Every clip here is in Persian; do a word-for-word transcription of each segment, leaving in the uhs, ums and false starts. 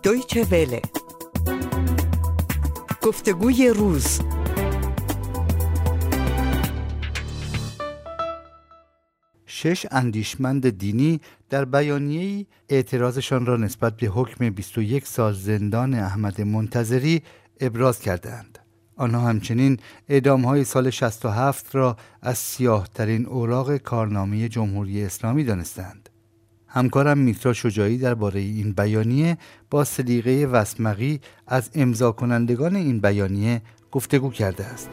دویچه وله. گفتگوی روز. شش اندیشمند دینی در بیانیه‌ای اعتراضشان را نسبت به حکم بیست و یک سال زندان احمد منتظری ابراز کردند. آنها همچنین اعدام‌های سال شصت و هفت را از سیاه‌ترین اوراق کارنامه جمهوری اسلامی دانستند. همکارم میترا شجاعی درباره این بیانیه با صدیقه وسمقی از امضا کنندگان این بیانیه گفتگو کرده است.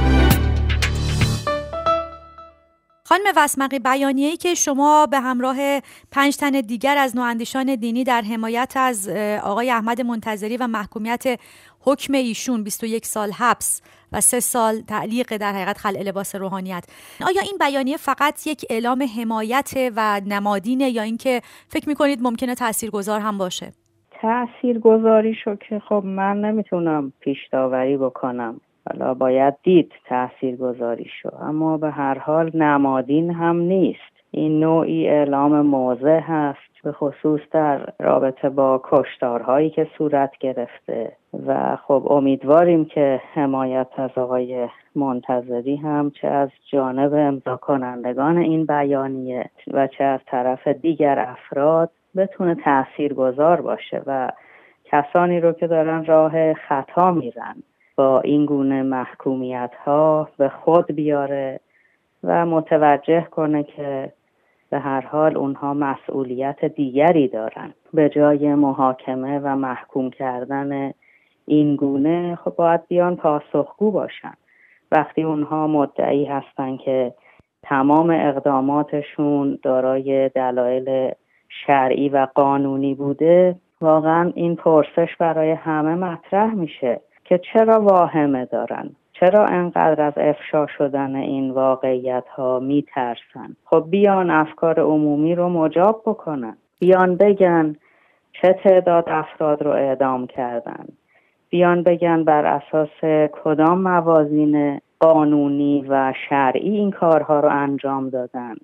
خانم وسمقی، بیانیه‌ای که شما به همراه پنج تن دیگر از نواندیشان دینی در حمایت از آقای احمد منتظری و محکومیت حکم ایشون بیست و یک سال حبس و سه سال تعلیق در حقیقت خلع لباس روحانیت، آیا این بیانیه فقط یک اعلام حمایت و نمادینه یا اینکه فکر می‌کنید ممکنه تاثیرگذار هم باشه؟ تاثیرگذاریشو که خب من نمیتونم پیش داوری بکنم، حالا باید دید تاثیرگذاریشو، اما به هر حال نمادین هم نیست. این نوعی اعلام موضع هست، به خصوص در رابطه با کشتارهایی که صورت گرفته و خب امیدواریم که حمایت از آقای منتظری هم چه از جانب امضا کنندگان این بیانیه و چه از طرف دیگر افراد بتونه تاثیرگذار باشه و کسانی رو که دارن راه خطا میرن با این گونه محکومیت ها به خود بیاره و متوجه کنه که به هر حال اونها مسئولیت دیگری دارن. به جای محاکمه و محکوم کردن این گونه خب باید بیان پاسخگو باشن. وقتی اونها مدعی هستن که تمام اقداماتشون دارای دلایل شرعی و قانونی بوده، واقعا این پرسش برای همه مطرح میشه که چرا واهمه دارن؟ چرا انقدر از افشا شدن این واقعیت ها میترسن؟ خب بیان افکار عمومی رو مجاب بکنن، بیان بگن چه تعداد افراد رو اعدام کردن، بیان بگن بر اساس کدام موازین قانونی و شرعی این کارها رو انجام دادن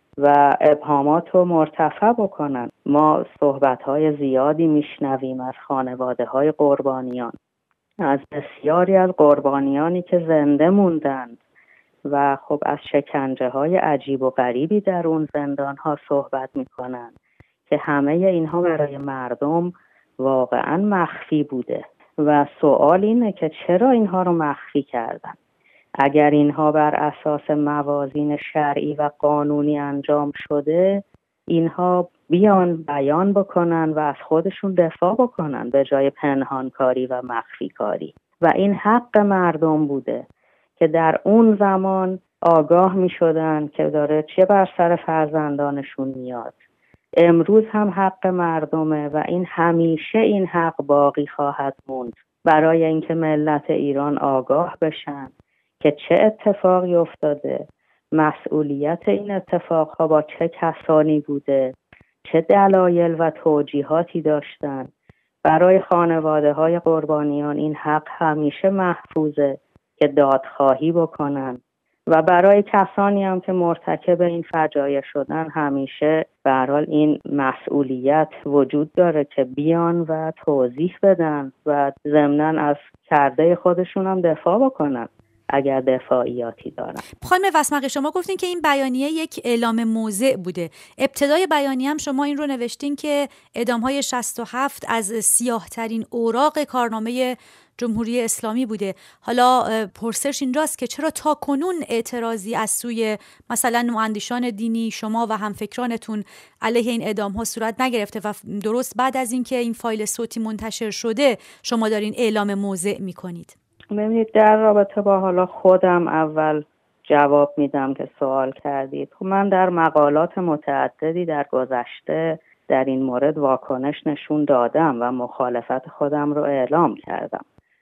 و ابهامات رو مرتفع بکنن. ما صحبت‌های زیادی میشنویم از خانواده‌های قربانیان، از بسیاری از قربانیانی که زنده موندند و خب از شکنجه های عجیب و غریبی در اون زندان ها صحبت میکنن که همه اینها برای مردم واقعا مخفی بوده و سوال اینه که چرا اینها رو مخفی کردن؟ اگر اینها بر اساس موازین شرعی و قانونی انجام شده، اینها بیان بیان بکنن و از خودشون دفاع بکنن به جای پنهانکاری و مخفی کاری. و این حق مردم بوده که در اون زمان آگاه می شدن که داره چه بر سر فرزندانشون میاد. امروز هم حق مردمه و این همیشه این حق باقی خواهد موند برای اینکه ملت ایران آگاه بشن که چه اتفاقی افتاده، مسئولیت این اتفاقها با چه کسانی بوده، چه دلایل و توجیهاتی داشتن. برای خانواده های قربانیان این حق همیشه محفوظه که دادخواهی بکنن و برای کسانی هم که مرتکب این فجایع شدن همیشه به هر حال این مسئولیت وجود داره که بیان و توضیح بدن و ضمناً از کرده خودشون هم دفاع بکنن اگر دفاعیاتی دارن. خانم وسمقی، شما گفتین که این بیانیه یک اعلام موضع بوده. ابتدای بیانیه هم شما این رو نوشتین که اعدام‌های شصت و هفت از سیاه‌ترین اوراق کارنامه جمهوری اسلامی بوده. حالا پرسش اینجاست که چرا تا کنون اعتراضی از سوی مثلا نواندیشان دینی، شما و همفکرانتون علیه این اعدام‌ها صورت نگرفته و درست بعد از اینکه این فایل صوتی منتشر شده شما دارین اعلام موضع می‌کنید؟ ببینید، در رابطه با حالا خودم اول جواب میدم که سوال کردید. من در مقالات متعددی در گذشته در این مورد واکنش نشون دادم و مخالفت خودم رو اعلام کردم.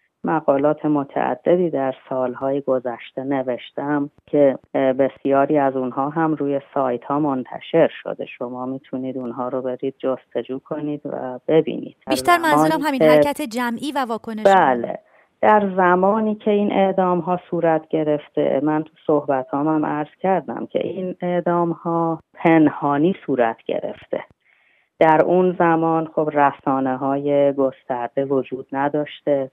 مقالات متعددی در سالهای گذشته نوشتم که بسیاری از اونها هم روی سایت ها منتشر شده. شما میتونید اونها رو برید جستجو کنید و ببینید. بیشتر منظورم همین حرکت جمعی و واکنش. بله، در زمانی که این اعدام ها صورت گرفته، من تو صحبت هام هم عرض کردم که این اعدام ها پنهانی صورت گرفته در اون زمان خب رسانه های گسترده وجود نداشته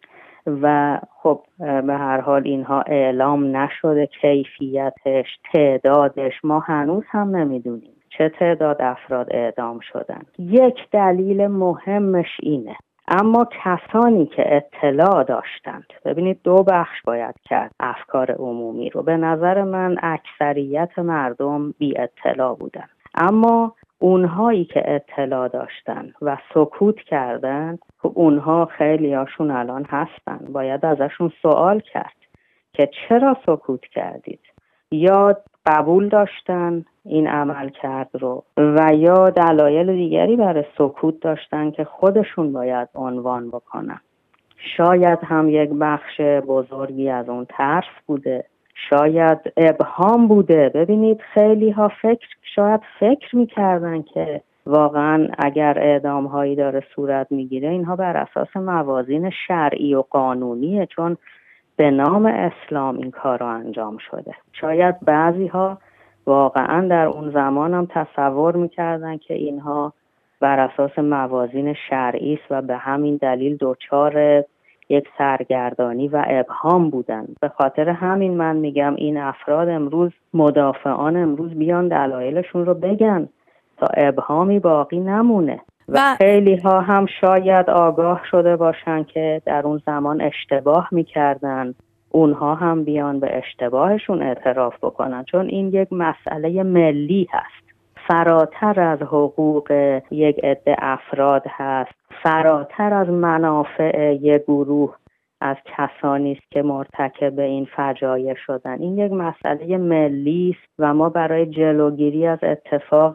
و خب به هر حال اینها اعلام نشده، کیفیتش، تعدادش ما هنوز هم نمیدونیم چه تعداد افراد اعدام شدن. یک دلیل مهمش اینه، اما کسانی که اطلاع داشتند، ببینید دو بخش باید کرد افکار عمومی رو، به نظر من اکثریت مردم بی اطلاع بودن، اما اونهایی که اطلاع داشتن و سکوت کردن، خب اونها خیلی هاشون الان هستن، باید ازشون سوال کرد که چرا سکوت کردید، یا قبول داشتن این عمل کرد رو و یا دلایل دیگری برای سکوت داشتن که خودشون باید عنوان بکنن. شاید هم یک بخش بزرگی از اون ترس بوده، شاید ابهام بوده. ببینید خیلی ها فکر شاید فکر میکردن که واقعا اگر اعدام هایی داره صورت میگیره اینها بر اساس موازین شرعی و قانونیه، چون به نام اسلام این کار رو انجام شده. شاید بعضی ها واقعا در اون زمان هم تصور میکردن که اینها بر اساس موازین شرعی است و به همین دلیل دچار یک سرگردانی و ابهام بودن. به خاطر همین من میگم این افراد امروز، مدافعان امروز، بیان دلایلشون رو بگن تا ابهامی باقی نمونه. و, و خیلی ها هم شاید آگاه شده باشن که در اون زمان اشتباه میکردن، اونها هم بیان به اشتباهشون اعتراف بکنن، چون این یک مسئله ملی هست، فراتر از حقوق یک عده افراد هست، فراتر از منافع یک گروه از کسانی است که مرتکب این فجایع شدن. این یک مسئله ملی است و ما برای جلوگیری از اتفاق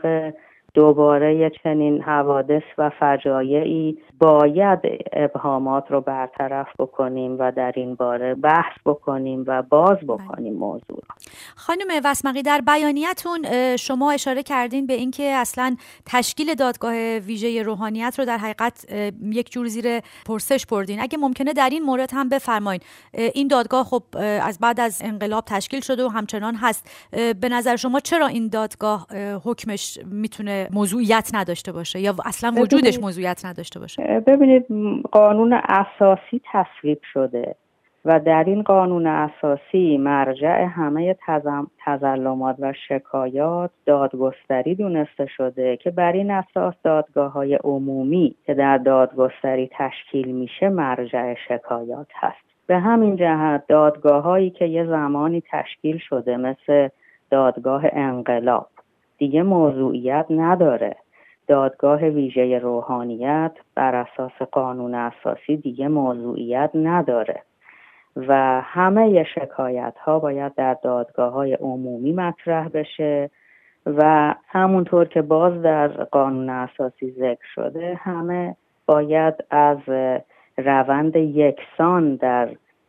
دوباره چنین حوادث و فجایعی باید ابهامات رو برطرف بکنیم و در این باره بحث بکنیم و باز بکنیم موضوع. خانم وسمقی، در بیانیتون شما اشاره کردین به اینکه اصلا تشکیل دادگاه ویژه روحانیت رو در حقیقت یک جور زیر پرسش بردین. اگه ممکنه در این مورد هم بفرمایید. این دادگاه خب از بعد از انقلاب تشکیل شده و همچنان هست. به نظر شما چرا این دادگاه حکمش میتونه موضوعیت نداشته باشه یا اصلا وجودش موضوعیت نداشته باشه؟ ببینید قانون اساسی تصویب شده و در این قانون اساسی مرجع همه تظلمات و شکایات دادگستری دونسته شده که بر این اساس دادگاه‌های عمومی که در دادگستری تشکیل میشه مرجع شکایات هست. به همین جهت دادگاه‌هایی که یه زمانی تشکیل شده مثل دادگاه انقلاب دیگه موضوعیت نداره. دادگاه ویژه روحانیت بر اساس قانون اساسی دیگه موضوعیت نداره و همه شکایت ها باید در دادگاه های عمومی مطرح بشه و همونطور که باز در قانون اساسی ذکر شده همه باید از روند یکسان در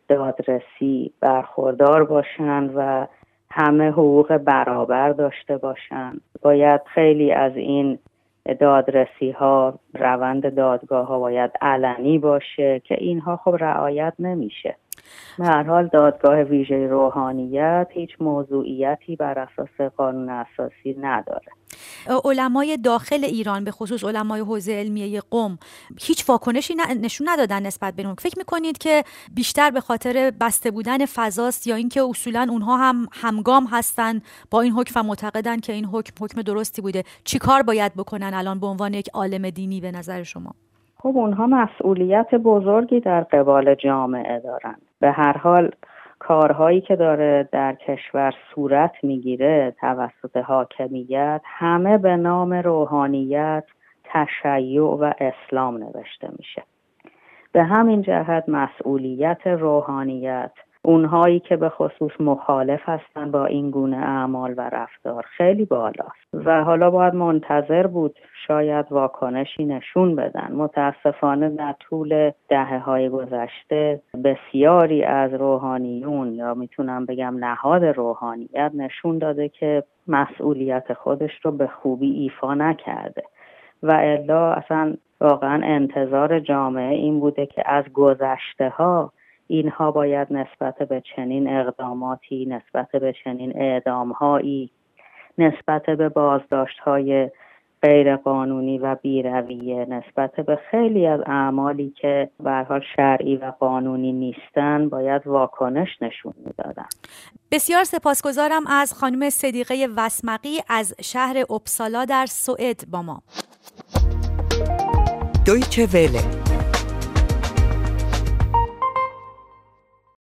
دادرسی برخوردار باشن و همه حقوق برابر داشته باشن. باید خیلی از این دادرسی ها، روند دادگاه ها باید علنی باشه که اینها خب رعایت نمیشه. به هر حال دادگاه ویژه روحانیت هیچ موضوعیتی بر اساس قانون اساسی نداره. علمای داخل ایران به خصوص علمای حوزه علمیه قم هیچ واکنشی نشون ندادن نسبت به اون. فکر میکنید که بیشتر به خاطر بسته بودن فضاست یا اینکه اصولا اونها هم همگام هستن با این حکم و معتقدن که این حکم حکم درستی بوده؟ چیکار باید بکنن الان به عنوان یک عالم دینی به نظر شما؟ خب اونها مسئولیت بزرگی در قبال جامعه دارن. به هر حال کارهایی که داره در کشور صورت میگیره توسط حاکمیت همه به نام روحانیت، تشیع و اسلام نوشته میشه. به همین جهت مسئولیت روحانیت، اونهایی که به خصوص مخالف هستن با این گونه اعمال و رفتار، خیلی بالاست و حالا باید منتظر بود شاید واکنشی نشون بدن. متاسفانه در طول دهه‌های گذشته بسیاری از روحانیون یا میتونم بگم نهاد روحانیت نشون داده که مسئولیت خودش رو به خوبی ایفا نکرده و الا اصلا واقعا انتظار جامعه این بوده که از گذشته ها اینها باید نسبت به چنین اقداماتی، نسبت به چنین اعدامهایی، نسبت به بازداشت‌های غیر قانونی و بی‌رویه نسبت به خیلی از اعمالی که به هر حال شرعی و قانونی نیستن باید واکنش نشون میدادن. بسیار سپاسگزارم از خانم صدیقه وسمقی از شهر اپسالا در سوئد با ما. دویچه وله